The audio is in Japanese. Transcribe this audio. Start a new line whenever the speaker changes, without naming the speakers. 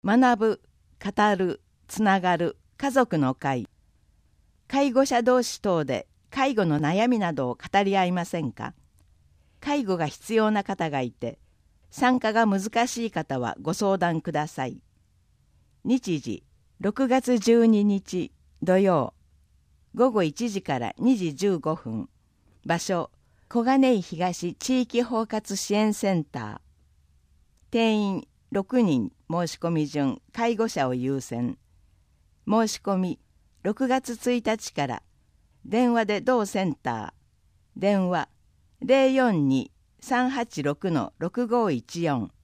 学ぶ、語る、つながる家族の会。介護者同士等で介護の悩みなどを語り合いませんか。介護が必要な方がいて、参加が難しい方はご相談ください。日時、6月12日土曜、午後1時から2時15分。場所、小金井東地域包括支援センター。定員6人申し込み順、介護者を優先。申し込み6月1日から。電話で同センター。電話 042-386-6514